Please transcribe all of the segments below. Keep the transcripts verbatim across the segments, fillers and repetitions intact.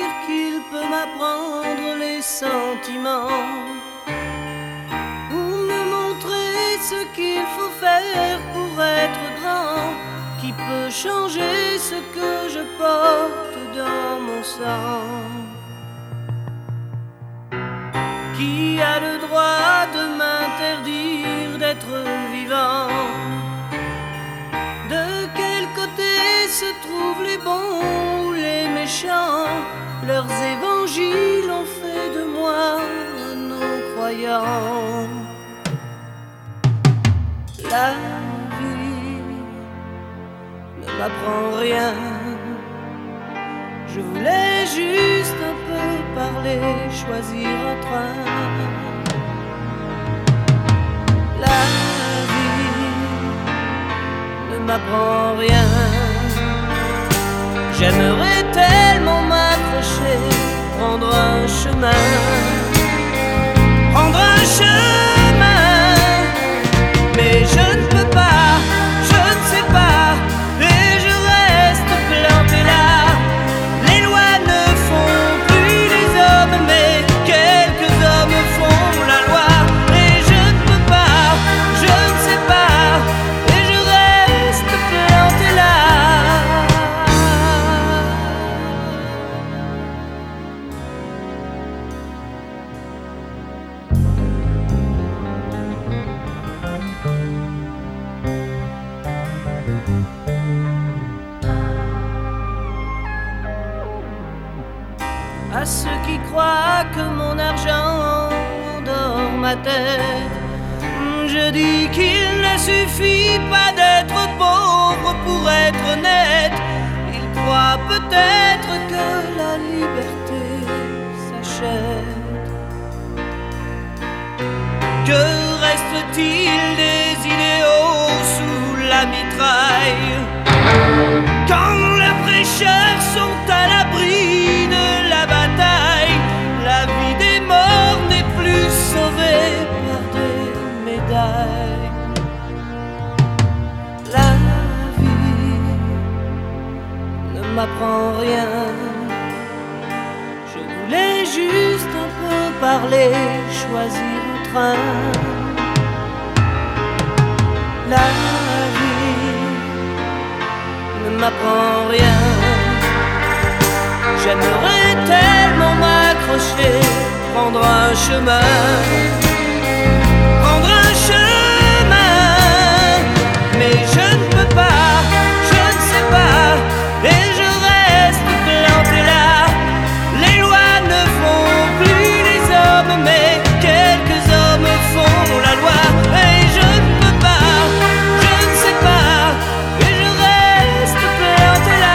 qu'il peut m'apprendre les sentiments, ou me montrer ce qu'il faut faire pour être grand, qui peut changer ce que je porte dans mon sang. Qui a le droit de m'interdire d'être vivant? De quel côté se trouvent les bons ou les méchants? Leurs évangiles ont fait de moi un non-croyant. La vie ne m'apprend rien. Je voulais juste un peu parler, choisir un train. La vie ne m'apprend rien. J'aimerais tellement m'accrocher, prendre un chemin, prendre un chemin, mais je ne peux pas, je ne sais pas, et je reste planté là. Les lois ne font plus les hommes, mais quelques hommes font la loi, et je ne peux pas, je ne sais pas, et je reste planté là. À ceux qui croient que mon argent endort ma tête, je dis qu'il ne suffit pas d'être pauvre pour être honnête. Ils croient peut-être que la liberté s'achète. Que reste-t-il des idéaux sous la mitraille, quand les prêcheurs sont à l'abri de la bataille? La vie des morts n'est plus sauvée par des médailles. La vie ne m'apprend rien. Je voulais juste un peu parler, choisir un train. La vie ne m'apprend rien. J'aimerais tellement m'accrocher, prendre un chemin, prendre un chemin, mais je ne peux pas, je ne sais pas, et je reste planté là. Les lois ne font plus les hommes, mais quelques hommes font la loi, et je ne peux pas, je ne sais pas, et je reste planté là.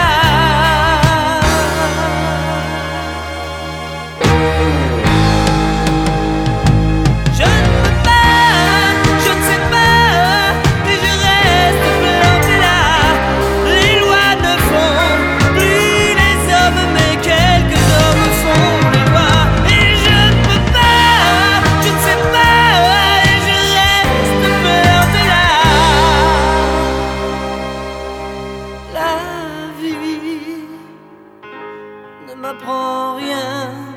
Je ne peux pas, je ne sais pas, et je reste planté là. Les lois ne font plus les hommes, mais quelques hommes font les lois, et je ne peux pas, je ne sais pas, et je reste planté là. La vie ne m'apprend rien.